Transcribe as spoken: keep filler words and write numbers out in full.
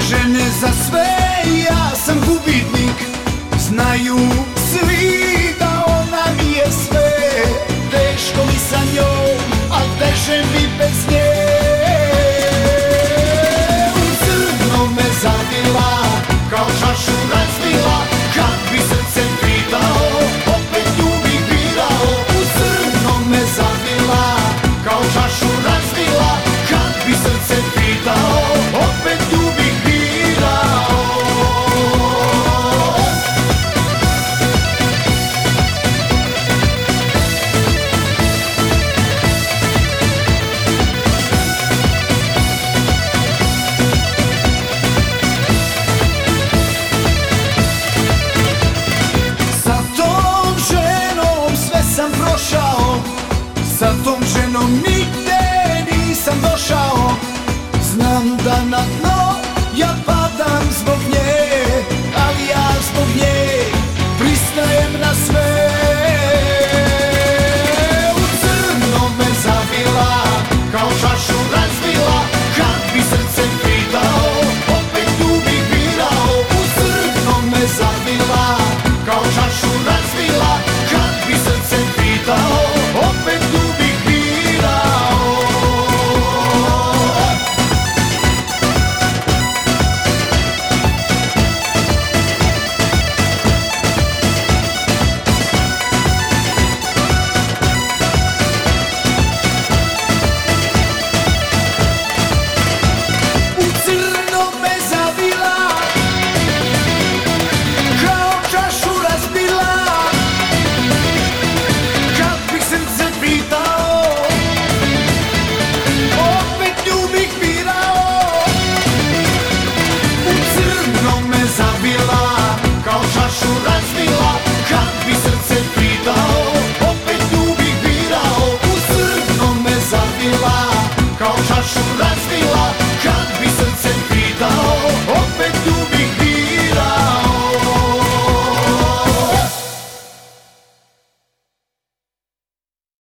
žene za sve, ja sam gubitnik. Znaju svi da ona mi je sve. Teško mi sa njom, al teže mi bez nje. U crno me zavila, kao čašu razbila. Kad bi srce pitao, opet nju bih birao. U crno me zavila, kao čašu razbila. Kad bi srce pitao, opet nju bih birao. Sa tom ženom sve sam prošao, sa tom ženom nigde nisam došao. Znam da na dno ja padam.